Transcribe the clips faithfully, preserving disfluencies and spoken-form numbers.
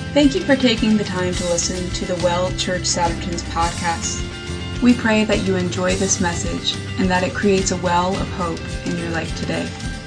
Thank you for taking the time to listen to the Well Church Satterton's podcast. We pray that you enjoy this message and that it creates a well of hope in your life today.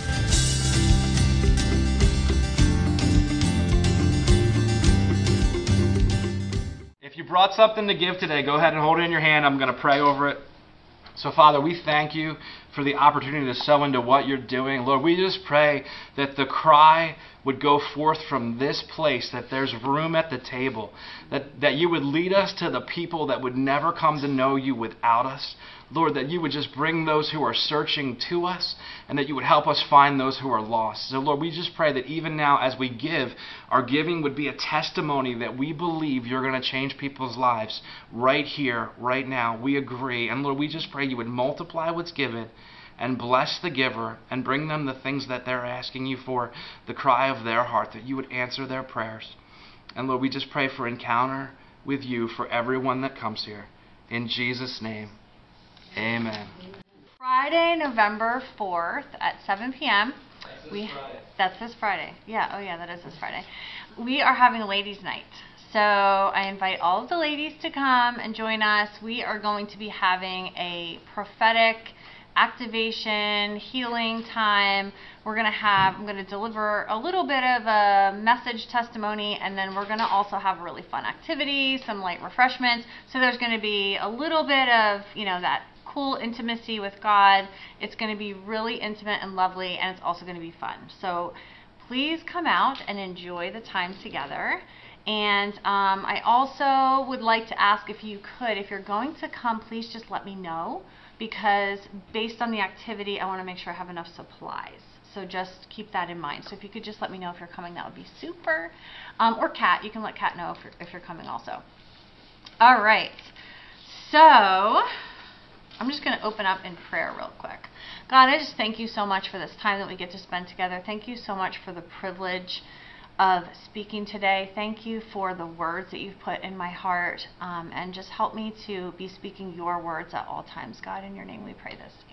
If you brought something to give today, go ahead and hold it in your hand. I'm going to pray over it. So, Father, we thank you for the opportunity to sow into what you're doing. Lord, we just pray that the cry would go forth from this place, that there's room at the table, that, that you would lead us to the people that would never come to know you without us. Lord, that you would just bring those who are searching to us, and that you would help us find those who are lost. So, Lord, we just pray that even now as we give, our giving would be a testimony that we believe you're going to change people's lives right here, right now. We agree. And, Lord, we just pray you would multiply what's given and bless the giver and bring them the things that they're asking you for, the cry of their heart, that you would answer their prayers. And, Lord, we just pray for encounter with you for everyone that comes here. In Jesus' name. Amen. Friday, November fourth at seven p.m. That's this we, Friday. That's this Friday. Yeah, oh yeah, that is this Friday. We are having a ladies' night. So I invite all of the ladies to come and join us. We are going to be having a prophetic activation, healing time. We're going to have, I'm going to deliver a little bit of a message testimony, and then we're going to also have a really fun activity, some light refreshments. So there's going to be a little bit of, you know, that cool intimacy with God. It's going to be really intimate and lovely, and it's also going to be fun. So please come out and enjoy the time together. And um, I also would like to ask if you could, if you're going to come, please just let me know, because based on the activity, I want to make sure I have enough supplies. So just keep that in mind. So if you could just let me know if you're coming, that would be super. Um, or Kat, you can let Kat know if you're, if you're coming also. All right. So I'm just going to open up in prayer real quick. God, I just thank you so much for this time that we get to spend together. Thank you so much for the privilege of speaking today. Thank you for the words that you've put in my heart. Um, and just help me to be speaking your words at all times. God, in your name we pray this.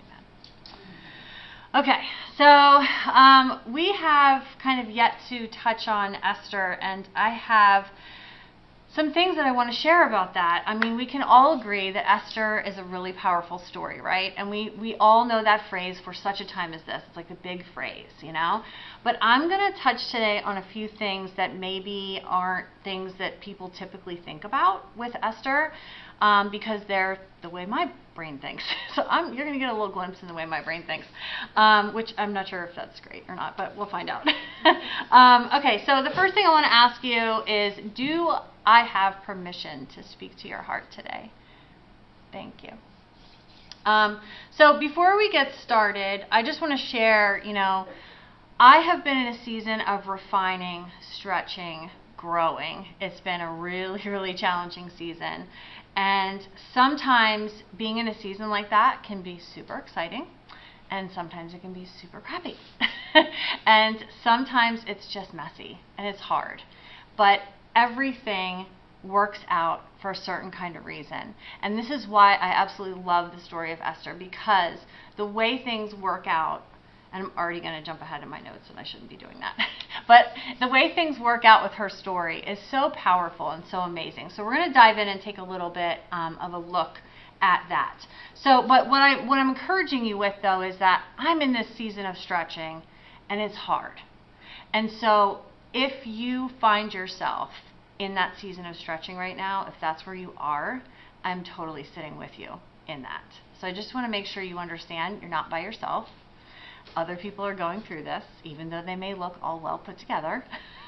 Amen. Okay, so um, we have kind of yet to touch on Esther, and I have some things that I want to share about that. I mean, we can all agree that Esther is a really powerful story, right? And we, we all know that phrase, for such a time as this. It's like a big phrase, you know? But I'm going to touch today on a few things that maybe aren't things that people typically think about with Esther, um, because they're the way my brain thinks. So I'm, you're going to get a little glimpse in the way my brain thinks, um, which I'm not sure if that's great or not, but we'll find out. um, okay, so the first thing I want to ask you is, do I have permission to speak to your heart today? Thank you. Um, so before we get started, I just want to share, you know, I have been in a season of refining, stretching, growing. It's been a really, really challenging season. And sometimes being in a season like that can be super exciting, and sometimes it can be super crappy. And sometimes it's just messy and it's hard. But everything works out for a certain kind of reason. And this is why I absolutely love the story of Esther, because the way things work out, and I'm already going to jump ahead in my notes, and I shouldn't be doing that. But the way things work out with her story is so powerful and so amazing. So we're going to dive in and take a little bit um, of a look at that. So, but what, I, what I'm encouraging you with, though, is that I'm in this season of stretching, and it's hard. And so if you find yourself in that season of stretching right now, if that's where you are, I'm totally sitting with you in that. So I just want to make sure you understand you're not by yourself. Other people are going through this, even though they may look all well put together.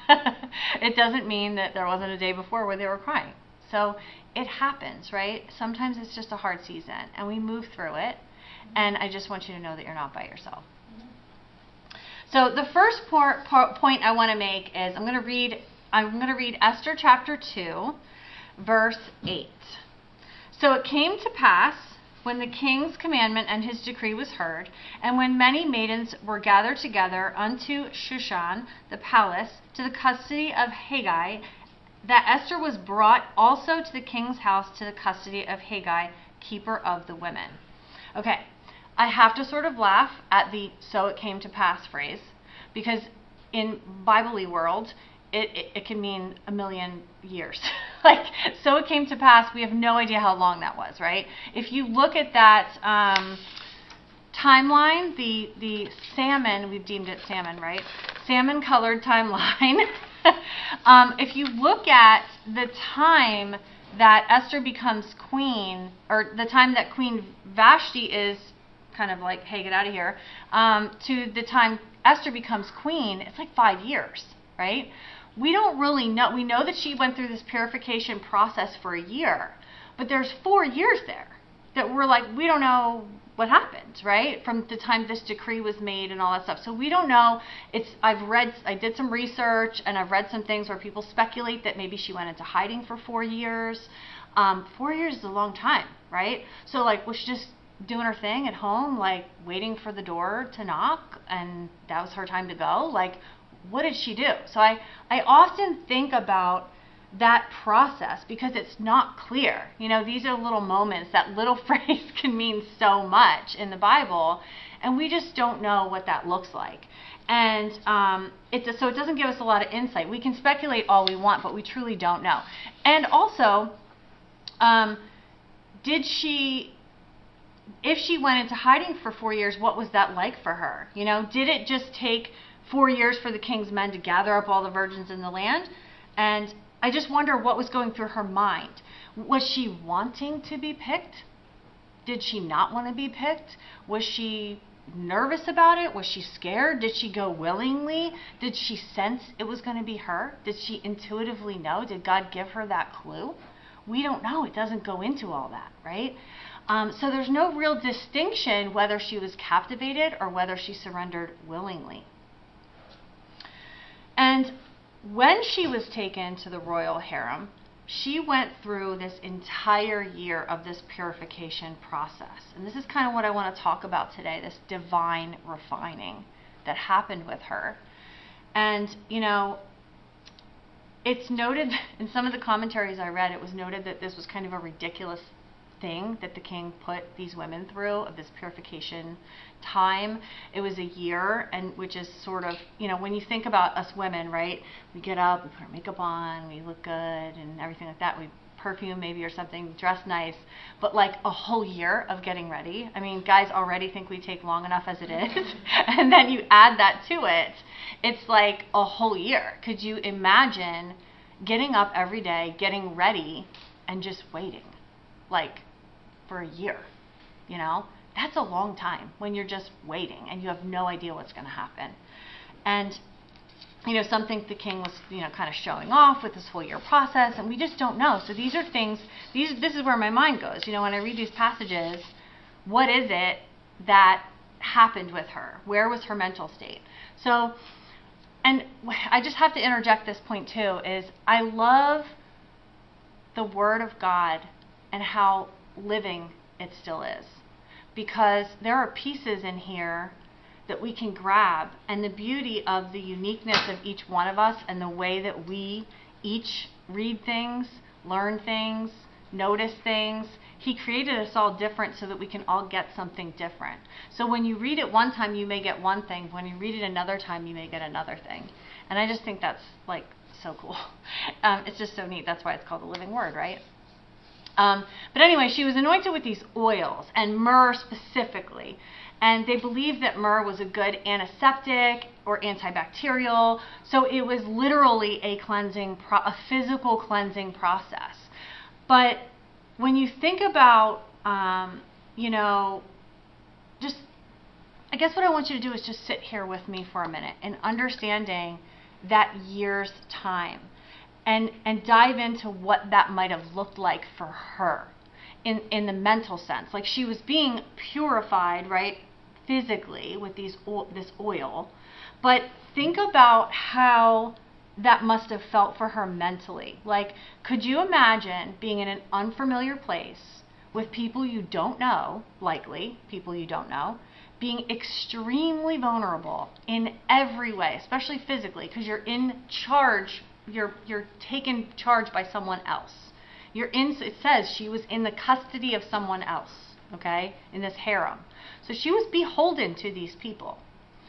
It doesn't mean that there wasn't a day before where they were crying. So it happens, right? Sometimes it's just a hard season, and we move through it. And I just want you to know that you're not by yourself. So the first por- por- point I want to make is I'm going to read. I'm going to read Esther chapter two, verse eight. So it came to pass, when the king's commandment and his decree was heard, and when many maidens were gathered together unto Shushan the palace, to the custody of Haggai, that Esther was brought also to the king's house to the custody of Haggai, keeper of the women. Okay, I have to sort of laugh at the "so it came to pass" phrase, because in Bible-y world, it, it, it can mean a million years. Like, so it came to pass, we have no idea how long that was, right? If you look at that um, timeline, the, the salmon, we've deemed it salmon, right? Salmon colored timeline. um, if you look at the time that Esther becomes queen, or the time that Queen Vashti is kind of like, hey, get out of here, um, to the time Esther becomes queen, it's like five years, right? We don't really know. We know that she went through this purification process for a year, but there's four years there that we're like, we don't know what happened, right? From the time this decree was made and all that stuff. So we don't know. It's I've read, I did some research, and I've read some things where people speculate that maybe she went into hiding for four years. Um, four years is a long time, right? So like, was she just doing her thing at home, like waiting for the door to knock, and that was her time to go? Like, what did she do? So I, I often think about that process because it's not clear. You know, these are little moments. That little phrase can mean so much in the Bible, and we just don't know what that looks like. And um, it's a, so it doesn't give us a lot of insight. We can speculate all we want, but we truly don't know. And also, um, did she... if she went into hiding for four years, what was that like for her? You know, did it just take four years for the king's men to gather up all the virgins in the land? And I just wonder what was going through her mind. Was she wanting to be picked? Did she not want to be picked? Was she nervous about it? Was she scared? Did she go willingly? Did she sense it was going to be her? Did she intuitively know? Did God give her that clue? We don't know. It doesn't go into all that, right? Um, so there's no real distinction whether she was captivated or whether she surrendered willingly. And when she was taken to the royal harem, she went through this entire year of this purification process. And this is kind of what I want to talk about today, this divine refining that happened with her. And, you know, it's noted in some of the commentaries I read, it was noted that this was kind of a ridiculous thing that the king put these women through, of this purification time. It was a year, and which is sort of, you know, when you think about us women, right? We get up, we put our makeup on, we look good and everything like that. We perfume maybe or something, dress nice, but like a whole year of getting ready. I mean, guys already think we take long enough as it is, and then you add that to it, it's like a whole year. Could you imagine getting up every day, getting ready, and just waiting, like for a year? You know, that's a long time when you're just waiting and you have no idea what's going to happen. And you know, some think the king was, you know, kind of showing off with this whole year process, and we just don't know. So these are things, these, this is where my mind goes. You know, when I read these passages, what is it that happened with her? Where was her mental state? So, and I just have to interject this point too, is I love the Word of God and how living it still is. Because there are pieces in here that we can grab, and the beauty of the uniqueness of each one of us and the way that we each read things, learn things, notice things. He created us all different so that we can all get something different. So when you read it one time, you may get one thing. When you read it another time, you may get another thing. And I just think that's like so cool. Um, it's just so neat. That's why it's called the living word, right? Um, but anyway, she was anointed with these oils, and myrrh specifically. And they believed that myrrh was a good antiseptic or antibacterial. So it was literally a cleansing, pro- a physical cleansing process. But when you think about, um, you know, just, I guess what I want you to do is just sit here with me for a minute and understanding that year's time, and and dive into what that might have looked like for her in, in the mental sense. Like, she was being purified, right, physically with these this oil, but think about how that must have felt for her mentally. Like, could you imagine being in an unfamiliar place with people you don't know, likely people you don't know, being extremely vulnerable in every way, especially physically, because you're in charge, you're you're taken charge by someone else. You're in, it says she was in the custody of someone else, okay, in this harem. So she was beholden to these people.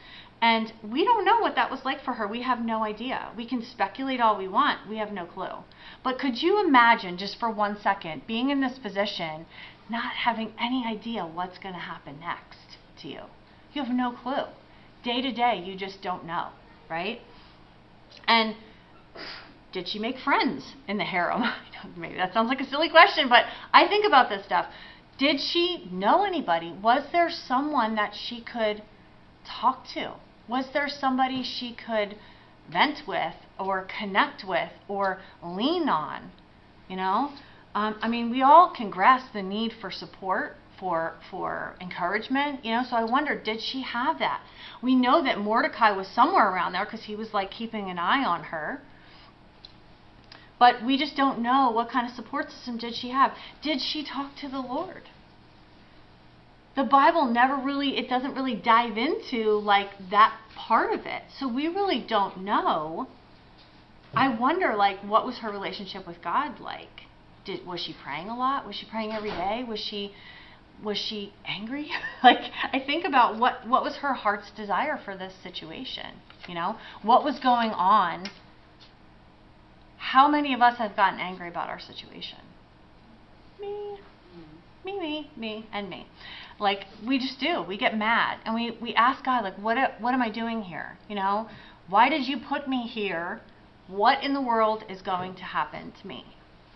And we don't know what that was like for her. We have no idea. We can speculate all we want. We have no clue. But could you imagine, just for one second, being in this position, not having any idea what's going to happen next to you? You have no clue. Day to day, you just don't know, right? And did she make friends in the harem? Maybe that sounds like a silly question, but I think about this stuff. Did she know anybody? Was there someone that she could talk to? Was there somebody she could vent with or connect with or lean on? You know, um, I mean, we all can grasp the need for support, for for encouragement. You know, so I wonder, did she have that? We know that Mordecai was somewhere around there because he was like keeping an eye on her. But we just don't know what kind of support system did she have. Did she talk to the Lord? The Bible never really, it doesn't really dive into like that part of it. So we really don't know. I wonder, like, what was her relationship with God like? Did was she praying a lot? Was she praying every day? Was she was she angry? Like, I think about what what was her heart's desire for this situation, you know? What was going on? How many of us have gotten angry about our situation? Me. Me, me, me, and me. Like, we just do. We get mad. And we, we ask God, like, what what am I doing here? You know? Why did you put me here? What in the world is going to happen to me?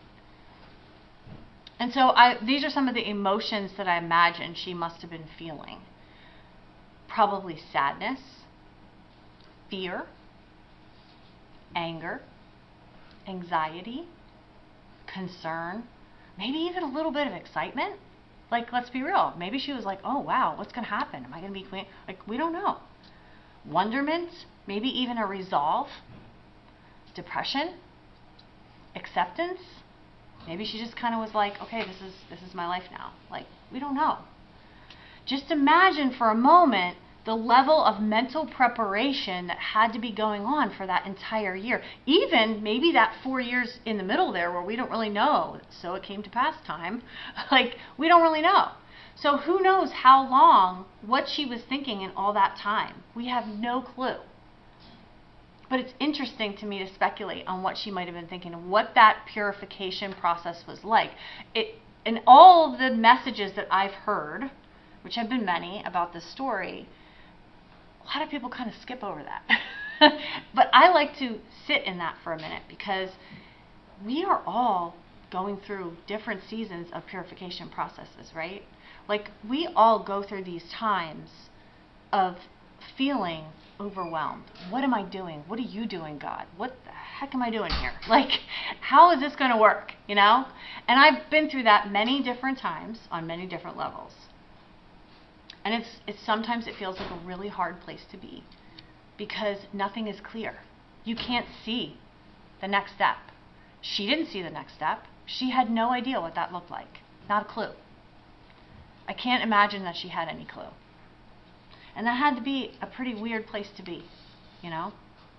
And so I, these are some of the emotions that I imagine she must have been feeling. Probably sadness, fear, anger, anxiety, concern, maybe even a little bit of excitement. Like, let's be real. Maybe she was like, oh, wow, what's going to happen? Am I going to be queen? Like, we don't know. Wonderment, maybe even a resolve, depression, acceptance. Maybe she just kind of was like, okay, this is this is my life now. Like, we don't know. Just imagine for a moment the level of mental preparation that had to be going on for that entire year. Even maybe that four years in the middle there where we don't really know. So it came to pass time. Like, we don't really know. So who knows how long, what she was thinking in all that time. We have no clue. But it's interesting to me to speculate on what she might have been thinking and what that purification process was like. It, in all of the messages that I've heard, which have been many about this story, a lot of people kind of skip over that. But I like to sit in that for a minute because we are all going through different seasons of purification processes, right? Like, we all go through these times of feeling overwhelmed. What am I doing? What are you doing, God? What the heck am I doing here? Like, how is this going to work, you know? And I've been through that many different times on many different levels. And it's it's sometimes it feels like a really hard place to be because nothing is clear. You can't see the next step. She didn't see the next step. She had no idea what that looked like. Not a clue. I can't imagine that she had any clue. And that had to be a pretty weird place to be, you know?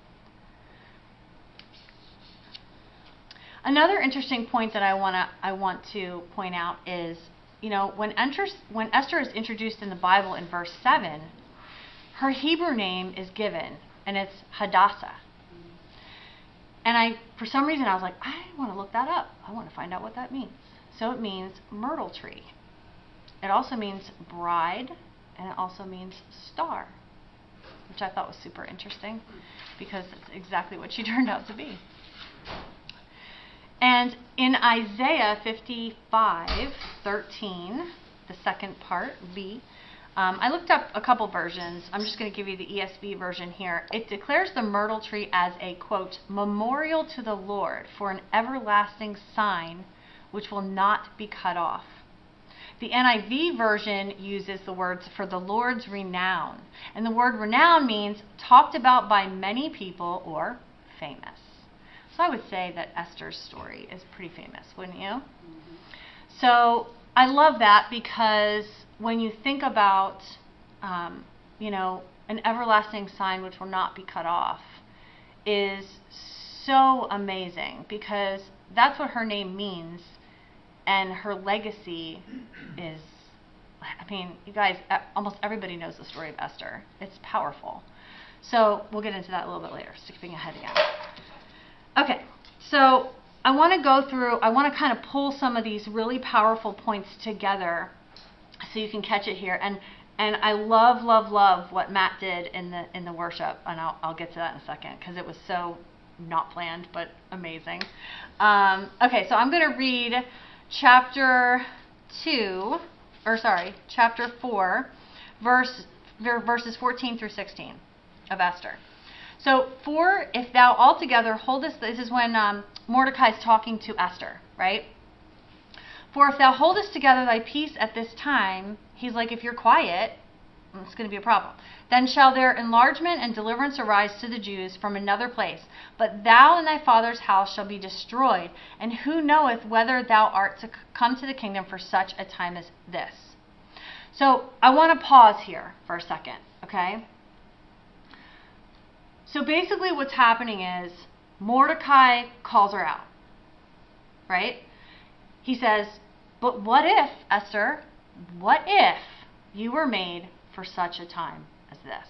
Another interesting point that I wanna I want to point out is, you know, when, enters, when Esther is introduced in the Bible in verse seven, her Hebrew name is given, and it's Hadassah. And I, for some reason, I was like, I want to look that up. I want to find out what that means. So it means myrtle tree. It also means bride, and it also means star, which I thought was super interesting because it's exactly what she turned out to be. And in Isaiah fifty-five thirteen, the second part, B, um, I looked up a couple versions. I'm just going to give you the E S V version here. It declares the myrtle tree as a, quote, memorial to the Lord for an everlasting sign which will not be cut off. The N I V version uses the words for the Lord's renown. And the word renown means talked about by many people or famous. So I would say that Esther's story is pretty famous, wouldn't you? Mm-hmm. So I love that because when you think about, um, you know, an everlasting sign which will not be cut off is so amazing because that's what her name means. And her legacy is I mean, you guys, almost everybody knows the story of Esther. It's powerful. So we'll get into that a little bit later, skipping ahead again. Okay, so I want to go through, I want to kind of pull some of these really powerful points together so you can catch it here. And and I love, love, love what Matt did in the in the worship, and I'll, I'll get to that in a second because it was so not planned, but amazing. Um, okay, so I'm going to read chapter two, or sorry, chapter four, verse verses fourteen through sixteen of Esther. So, for if thou altogether holdest, this is when um, Mordecai's talking to Esther, right? For if thou holdest together thy peace at this time, he's like, if you're quiet, it's going to be a problem. Then shall there enlargement and deliverance arise to the Jews from another place. But thou and thy father's house shall be destroyed. And who knoweth whether thou art to come to the kingdom for such a time as this? So, I want to pause here for a second, okay? So basically what's happening is Mordecai calls her out, right? He says, but what if, Esther, what if you were made for such a time as this?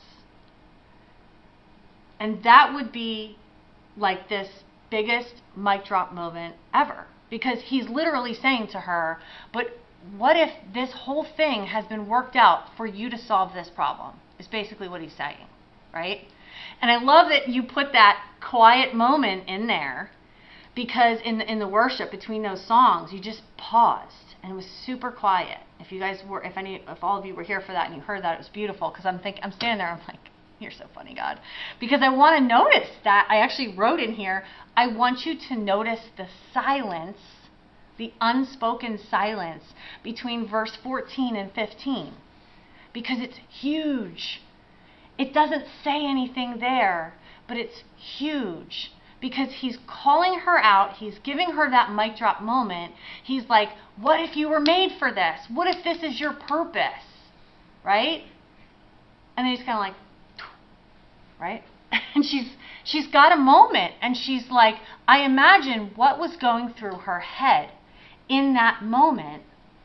And that would be like this biggest mic drop moment ever, because he's literally saying to her, but what if this whole thing has been worked out for you to solve this problem? Is basically what he's saying, right? And I love that you put that quiet moment in there, because in the, in the worship between those songs, you just paused and it was super quiet. If you guys were, if any, if all of you were here for that and you heard that, it was beautiful. Because I'm thinking, I'm standing there, I'm like, you're so funny, God, because I want to notice that. I actually wrote in here, I want you to notice the silence, the unspoken silence between verse fourteen and fifteen, because it's huge. It doesn't say anything there, but it's huge because he's calling her out. He's giving her that mic drop moment. He's like, what if you were made for this? What if this is your purpose? Right? And then he's kind of like, right? And she's she's got a moment, and she's like, I imagine what was going through her head in that moment.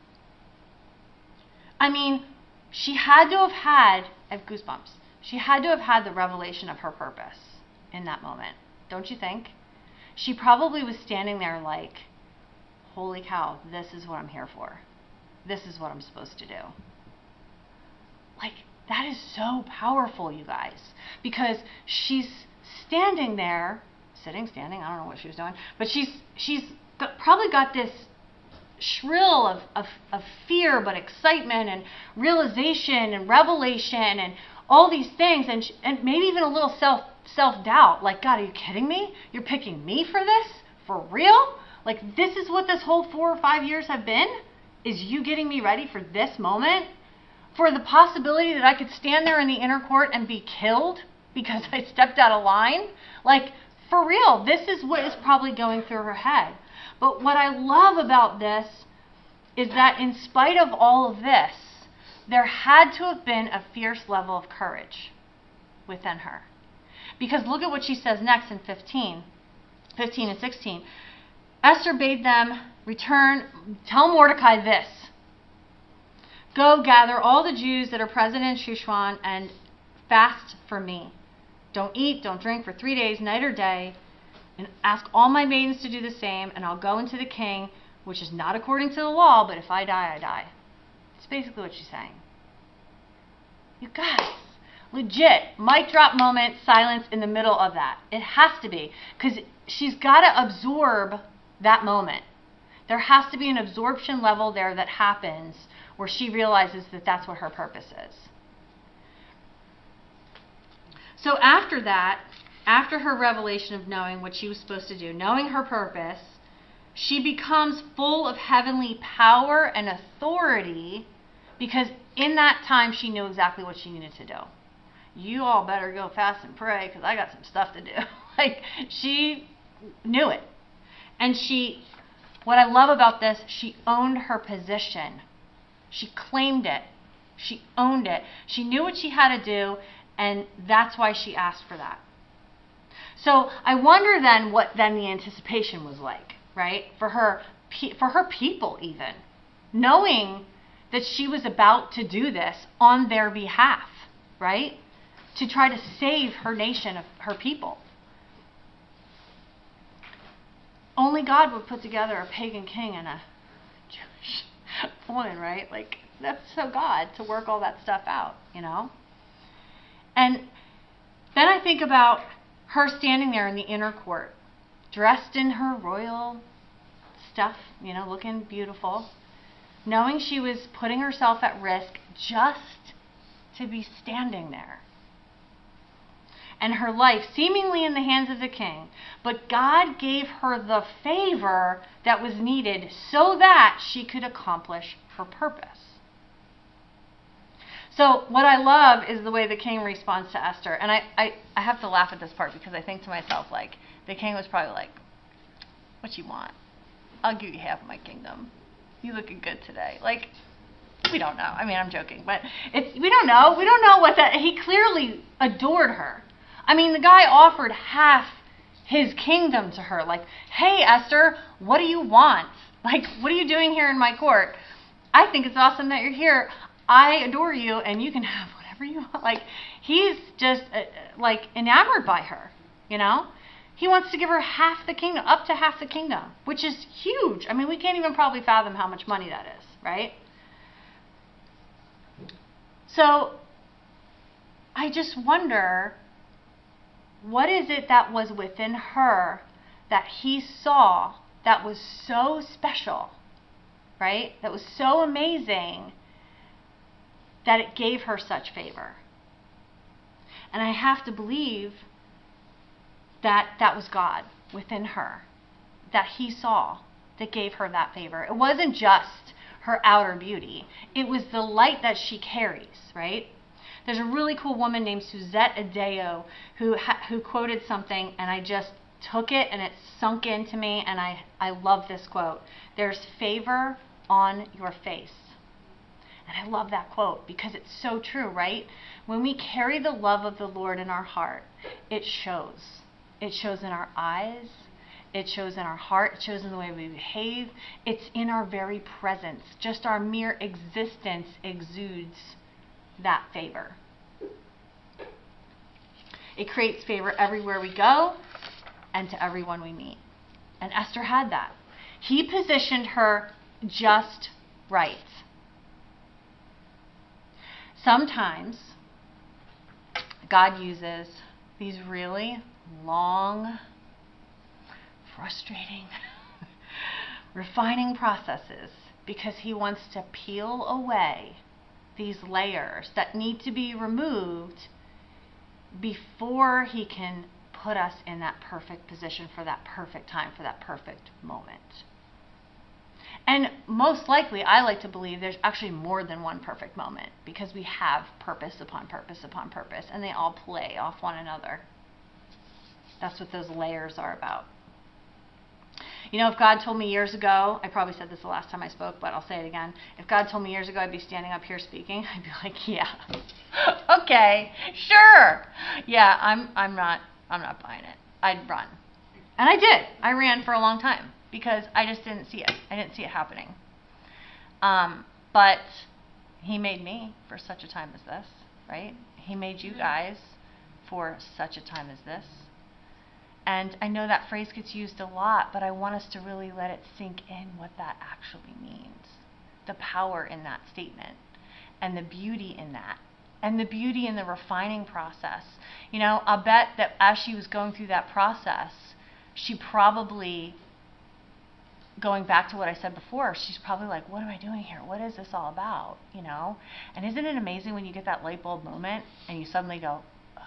I mean, she had to have had, I have goosebumps. She had to have had the revelation of her purpose in that moment. Don't you think? She probably was standing there like, holy cow, this is what I'm here for. This is what I'm supposed to do. Like, that is so powerful, you guys. Because she's standing there, sitting, standing, I don't know what she was doing, but she's she's got, probably got this shrill of, of, of fear, but excitement and realization and revelation and all these things, and and maybe even a little self self-doubt, like, God, are you kidding me? You're picking me for this? For real? Like, this is what this whole four or five years have been? Is you getting me ready for this moment? For the possibility that I could stand there in the inner court and be killed because I stepped out of line? Like, for real, this is what is probably going through her head. But what I love about this is that in spite of all of this, there had to have been a fierce level of courage within her. Because look at what she says next in fifteen, fifteen and sixteen. Esther bade them return, tell Mordecai this. Go gather all the Jews that are present in Shushan and fast for me. Don't eat, don't drink for three days, night or day. And ask all my maidens to do the same, and I'll go into the king, which is not according to the law, but if I die, I die. It's basically what she's saying. You guys, legit, mic drop moment, silence in the middle of that. It has to be, because she's got to absorb that moment. There has to be an absorption level there that happens where she realizes that that's what her purpose is. So after that, after her revelation of knowing what she was supposed to do, knowing her purpose, she becomes full of heavenly power and authority, because in that time she knew exactly what she needed to do. You all better go fast and pray because I got some stuff to do. Like, she knew it. And she, what I love about this, she owned her position. She claimed it. She owned it. She knew what she had to do, and that's why she asked for that. So I wonder then what then the anticipation was like, right? For her, for her people even. Knowing that she was about to do this on their behalf, right? To try to save her nation, her people. Only God would put together a pagan king and a Jewish woman, right? Like, that's so God to work all that stuff out, you know? And then I think about her standing there in the inner court, dressed in her royal stuff, you know, looking beautiful, knowing she was putting herself at risk just to be standing there. And her life seemingly in the hands of the king. But God gave her the favor that was needed so that she could accomplish her purpose. So what I love is the way the king responds to Esther. And I, I, I have to laugh at this part because I think to myself, like, the king was probably like, what you want? I'll give you half of my kingdom. You looking good today. Like, we don't know. I mean, I'm joking. But it's we don't know. We don't know what that... He clearly adored her. I mean, the guy offered half his kingdom to her. Like, hey, Esther, what do you want? Like, what are you doing here in my court? I think it's awesome that you're here. I adore you, and you can have whatever you want. Like, he's just, uh, like, enamored by her, you know? He wants to give her half the kingdom, up to half the kingdom, which is huge. I mean, we can't even probably fathom how much money that is, right? So, I just wonder... what is it that was within her that he saw that was so special, right? That was so amazing that it gave her such favor. And I have to believe that that was God within her, that he saw that gave her that favor. It wasn't just her outer beauty. It was the light that she carries, right? There's a really cool woman named Suzette Adeo who ha- who quoted something, and I just took it and it sunk into me, and I, I love this quote. There's favor on your face. And I love that quote because it's so true, right? When we carry the love of the Lord in our heart, it shows. It shows in our eyes. It shows in our heart. It shows in the way we behave. It's in our very presence. Just our mere existence exudes that favor. It creates favor everywhere we go and to everyone we meet. And Esther had that. He positioned her just right. Sometimes God uses these really long, frustrating, refining processes because he wants to peel away these layers that need to be removed before he can put us in that perfect position for that perfect time, for that perfect moment. And most likely, I like to believe there's actually more than one perfect moment because we have purpose upon purpose upon purpose, and they all play off one another. That's what those layers are about. You know, if God told me years ago, I probably said this the last time I spoke, but I'll say it again. If God told me years ago I'd be standing up here speaking, I'd be like, yeah, okay, sure. Yeah, I'm I'm not I'm not buying it. I'd run. And I did. I ran for a long time because I just didn't see it. I didn't see it happening. Um, but he made me for such a time as this, right? He made you guys for such a time as this. And I know that phrase gets used a lot, but I want us to really let it sink in what that actually means. The power in that statement and the beauty in that and the beauty in the refining process. You know, I'll bet that as she was going through that process, she probably, going back to what I said before, she's probably like, what am I doing here? What is this all about? You know? And isn't it amazing when you get that light bulb moment and you suddenly go,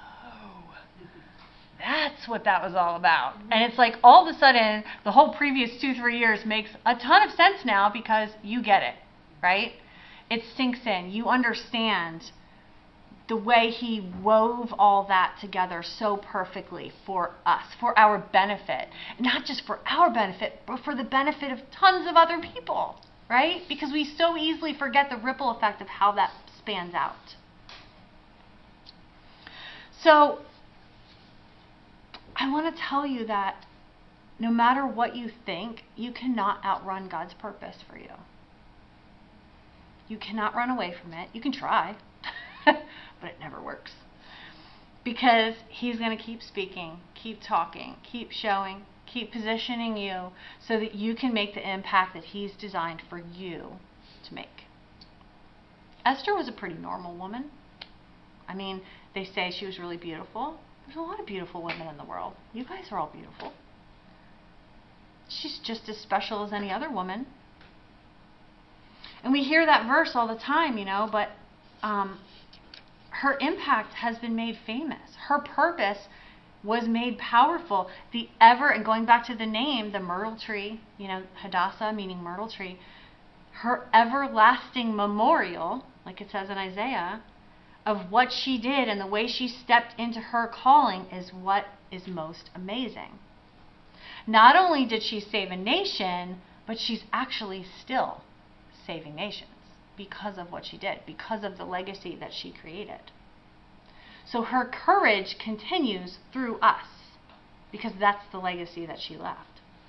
that's what that was all about. And it's like all of a sudden, the whole previous two, three years makes a ton of sense now because you get it, right? It sinks in. You understand the way he wove all that together so perfectly for us, for our benefit. Not just for our benefit, but for the benefit of tons of other people, right? Because we so easily forget the ripple effect of how that spans out. So, I want to tell you that no matter what you think, you cannot outrun God's purpose for you. You cannot run away from it. You can try, but it never works. Because he's going to keep speaking, keep talking, keep showing, keep positioning you so that you can make the impact that he's designed for you to make. Esther was a pretty normal woman. I mean, they say she was really beautiful. There's a lot of beautiful women in the world. You guys are all beautiful. She's just as special as any other woman. And we hear that verse all the time, you know, but um, her impact has been made famous. Her purpose was made powerful. The ever, and going back to the name, the myrtle tree, you know, Hadassah meaning myrtle tree, her everlasting memorial, like it says in Isaiah, of what she did and the way she stepped into her calling is what is most amazing. Not only did she save a nation, but she's actually still saving nations because of what she did, because of the legacy that she created. So her courage continues through us because that's the legacy that she left.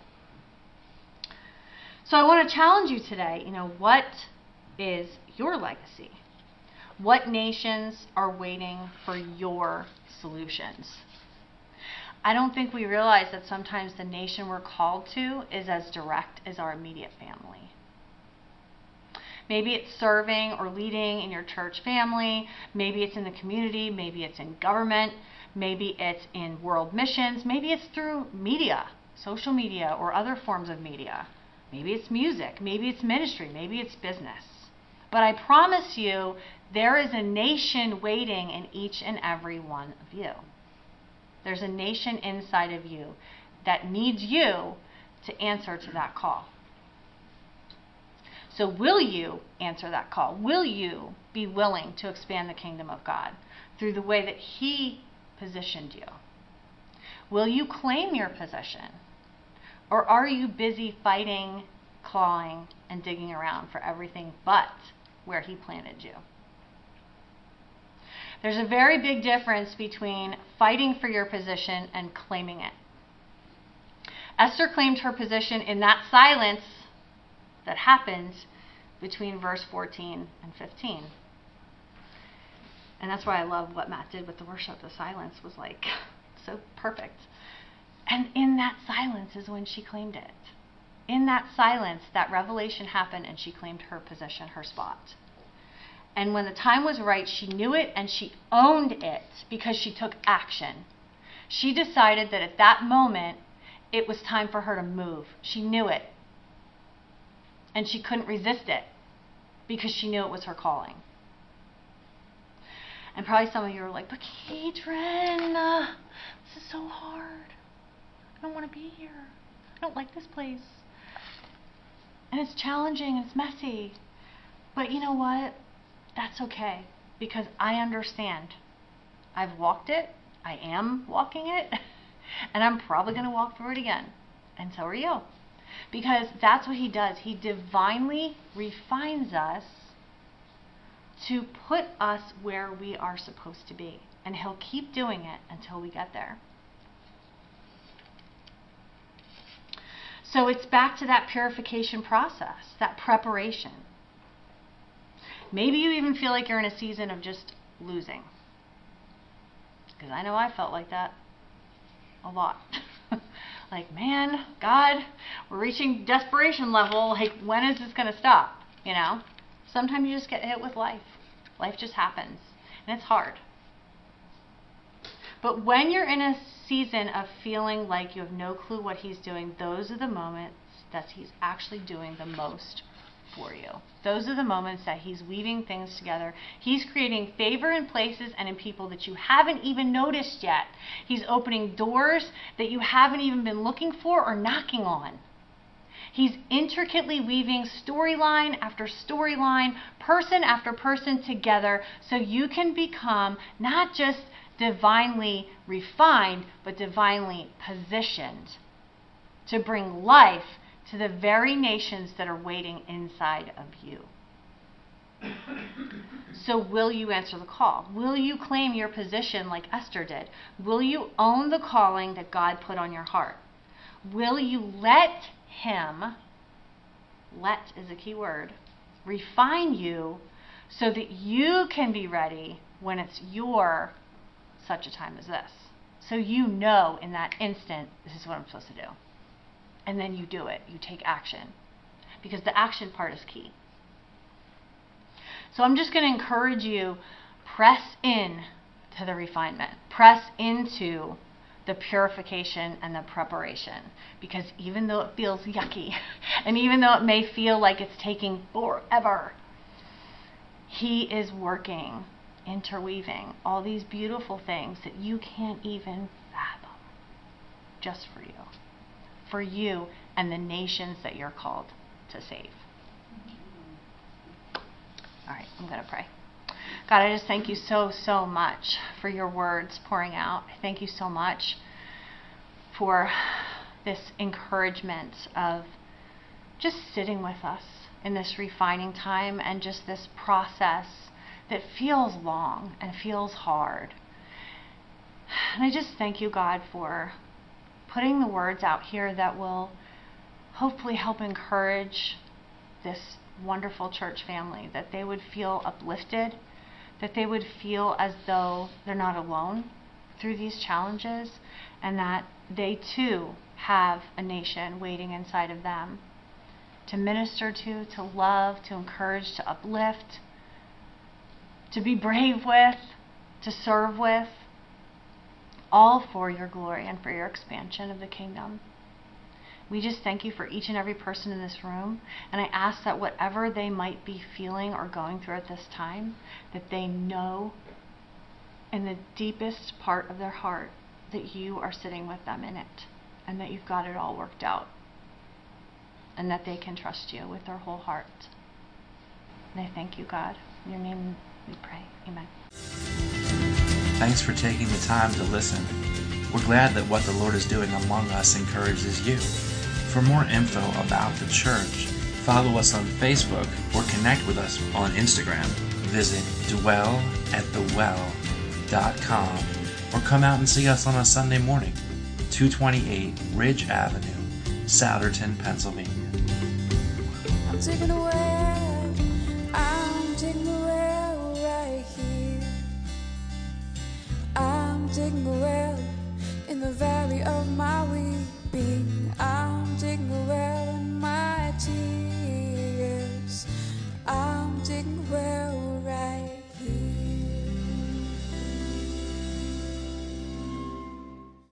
So I want to challenge you today, you know, what is your legacy? What nations are waiting for your solutions? I don't think we realize that sometimes the nation we're called to is as direct as our immediate family. Maybe it's serving or leading in your church family. Maybe it's in the community. Maybe it's in government. Maybe it's in world missions. Maybe it's through media, social media, or other forms of media. Maybe it's music. Maybe it's ministry. Maybe it's business. But I promise you, there is a nation waiting in each and every one of you. There's a nation inside of you that needs you to answer to that call. So will you answer that call? Will you be willing to expand the kingdom of God through the way that He positioned you? Will you claim your position? Or are you busy fighting, clawing, and digging around for everything but where He planted you? There's a very big difference between fighting for your position and claiming it. Esther claimed her position in that silence that happened between verse fourteen and fifteen. And that's why I love what Matt did with the worship. The silence was like so perfect. And in that silence is when she claimed it. In that silence, that revelation happened and she claimed her position, her spot. And when the time was right, she knew it and she owned it because she took action. She decided that at that moment, it was time for her to move. She knew it. And she couldn't resist it because she knew it was her calling. And probably some of you are like, but Kadron, uh, this is so hard. I don't want to be here. I don't like this place. And it's challenging and it's messy. But you know what? That's okay because I understand. I've walked it. I am walking it. And I'm probably going to walk through it again. And so are you. Because that's what He does. He divinely refines us to put us where we are supposed to be. And He'll keep doing it until we get there. So it's back to that purification process, that preparation. Maybe you even feel like you're in a season of just losing. Because I know I felt like that a lot. Like, man, God, we're reaching desperation level. Like, when is this going to stop? You know? Sometimes you just get hit with life. Life just happens. And it's hard. But when you're in a season of feeling like you have no clue what He's doing, those are the moments that He's actually doing the most for you. Those are the moments that He's weaving things together. He's creating favor in places and in people that you haven't even noticed yet. He's opening doors that you haven't even been looking for or knocking on. He's intricately weaving storyline after storyline, person after person together so you can become not just divinely refined, but divinely positioned to bring life to the very nations that are waiting inside of you. So will you answer the call? Will you claim your position like Esther did? Will you own the calling that God put on your heart? Will you let Him, let is a key word, refine you so that you can be ready when it's your such a time as this. So you know in that instant, this is what I'm supposed to do. And then you do it. You take action. Because the action part is key. So I'm just going to encourage you, press in to the refinement. Press into the purification and the preparation. Because even though it feels yucky, and even though it may feel like it's taking forever, He is working, interweaving all these beautiful things that you can't even fathom, just for you. For you and the nations that you're called to save. All right, I'm going to pray. God, I just thank you so, so much for your words pouring out. I thank you so much for this encouragement of just sitting with us in this refining time and just this process that feels long and feels hard. And I just thank you, God, for putting the words out here that will hopefully help encourage this wonderful church family, that they would feel uplifted, that they would feel as though they're not alone through these challenges, and that they too have a nation waiting inside of them to minister to, to love, to encourage, to uplift, to be brave with, to serve with, all for your glory and for your expansion of the kingdom. We just thank you for each and every person in this room, and I ask that whatever they might be feeling or going through at this time, that they know in the deepest part of their heart that you are sitting with them in it, and that you've got it all worked out, and that they can trust you with their whole heart. And I thank you, God. In your name we pray. Amen. Thanks for taking the time to listen. We're glad that what the Lord is doing among us encourages you. For more info about the church, follow us on Facebook or connect with us on Instagram. Visit dwell at the well dot com or come out and see us on a Sunday morning, two twenty-eight Ridge Avenue, Souderton, Pennsylvania. I'm taking a well, I'm taking a well right here. I'm taking a well in the valley of my weeping. I